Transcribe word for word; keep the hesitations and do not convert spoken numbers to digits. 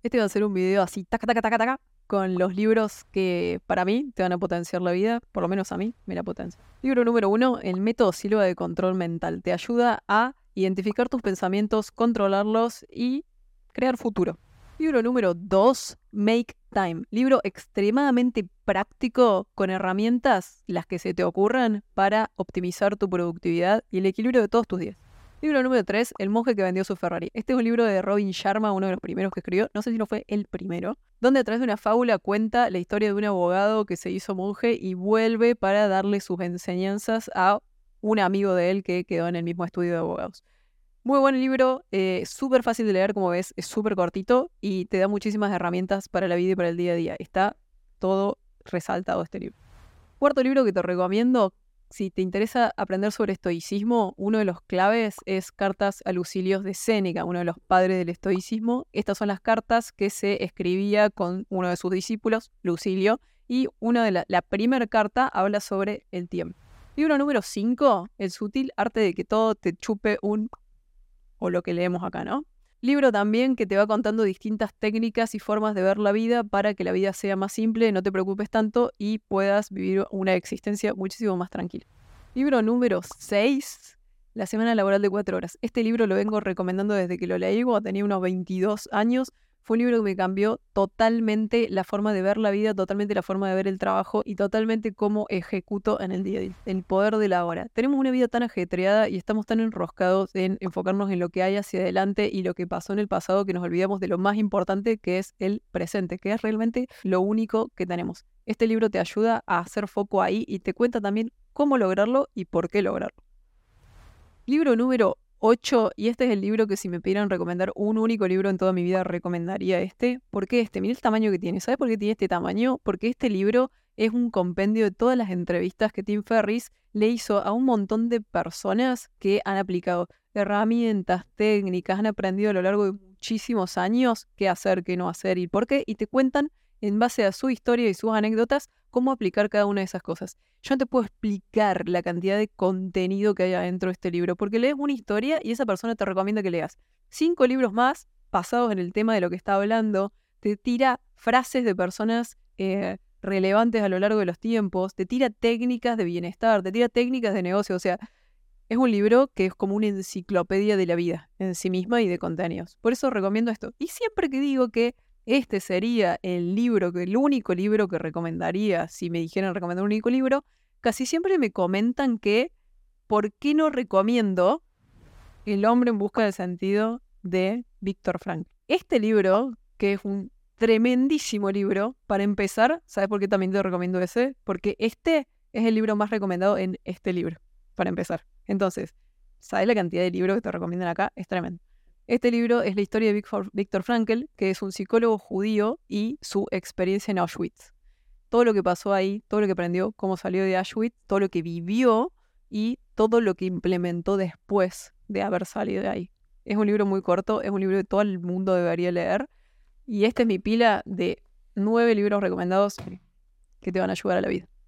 Este va a ser un video así, taca, taca, taca, taca, con los libros que para mí te van a potenciar la vida, por lo menos a mí me la potencia. Libro número uno, el método Silva de control mental. Te ayuda a identificar tus pensamientos, controlarlos y crear futuro. Libro número dos, Make Time. Libro extremadamente práctico con herramientas, las que se te ocurran, para optimizar tu productividad y el equilibrio de todos tus días. Libro número tres, El monje que vendió su Ferrari. Este es un libro de Robin Sharma, uno de los primeros que escribió, no sé si no fue el primero, donde a través de una fábula cuenta la historia de un abogado que se hizo monje y vuelve para darle sus enseñanzas a un amigo de él que quedó en el mismo estudio de abogados. Muy buen libro, eh, súper fácil de leer, como ves, es súper cortito y te da muchísimas herramientas para la vida y para el día a día. Está todo resaltado este libro. Cuarto libro que te recomiendo, si te interesa aprender sobre estoicismo, uno de los claves es Cartas a Lucilios de Séneca, uno de los padres del estoicismo. Estas son las cartas que se escribía con uno de sus discípulos, Lucilio, y una de la, la primera carta habla sobre el tiempo. Libro número cinco, El sutil arte de que todo te chupe un... o lo que leemos acá, ¿no? Libro también que te va contando distintas técnicas y formas de ver la vida para que la vida sea más simple, no te preocupes tanto y puedas vivir una existencia muchísimo más tranquila. Libro número seis, La semana laboral de cuatro horas. Este libro lo vengo recomendando desde que lo leí cuando tenía unos veintidós años. Fue un libro que me cambió totalmente la forma de ver la vida, totalmente la forma de ver el trabajo y totalmente cómo ejecuto en el día a día. El poder de la hora. Tenemos una vida tan ajetreada y estamos tan enroscados en enfocarnos en lo que hay hacia adelante y lo que pasó en el pasado que nos olvidamos de lo más importante, que es el presente, que es realmente lo único que tenemos. Este libro te ayuda a hacer foco ahí y te cuenta también cómo lograrlo y por qué lograrlo. Libro número ocho, y este es el libro que si me pidieran recomendar un único libro en toda mi vida, recomendaría este. ¿Por qué este? Mira el tamaño que tiene. ¿Sabes por qué tiene este tamaño? Porque este libro es un compendio de todas las entrevistas que Tim Ferriss le hizo a un montón de personas que han aplicado herramientas, técnicas, han aprendido a lo largo de muchísimos años qué hacer, qué no hacer y por qué, y te cuentan en base a su historia y sus anécdotas cómo aplicar cada una de esas cosas. Yo no te puedo explicar la cantidad de contenido que hay adentro de este libro, porque lees una historia y esa persona te recomienda que leas cinco libros más basados en el tema de lo que está hablando, te tira frases de personas eh, relevantes a lo largo de los tiempos, te tira técnicas de bienestar, te tira técnicas de negocio, o sea, es un libro que es como una enciclopedia de la vida en sí misma y de contenidos. Por eso recomiendo esto. Y siempre que digo que este sería el libro, que el único libro que recomendaría, si me dijeran recomendar un único libro, casi siempre me comentan que ¿por qué no recomiendo El hombre en busca del sentido de Viktor Frankl? Este libro, que es un tremendísimo libro, para empezar, ¿sabes por qué también te recomiendo ese? Porque este es el libro más recomendado en este libro, para empezar. Entonces, ¿sabes la cantidad de libros que te recomiendan acá? Es tremendo. Este libro es la historia de Viktor Frankl, que es un psicólogo judío y su experiencia en Auschwitz. Todo lo que pasó ahí, todo lo que aprendió, cómo salió de Auschwitz, todo lo que vivió y todo lo que implementó después de haber salido de ahí. Es un libro muy corto, es un libro que todo el mundo debería leer. Y esta es mi pila de nueve libros recomendados que te van a ayudar a la vida.